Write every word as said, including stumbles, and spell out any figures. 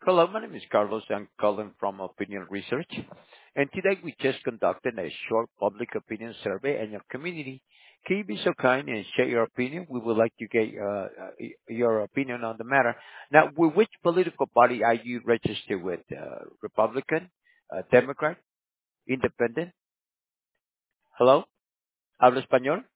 Hello, my name is Carlos. I'm calling from Opinion Research. And today we just conducted a short public opinion survey in your community. Can you be so kind and share your opinion? We would like to get uh, uh, your opinion on the matter. Now, with which political party are you registered with? Uh, Republican, uh, Democrat, Independent? Hello? ¿Habla español?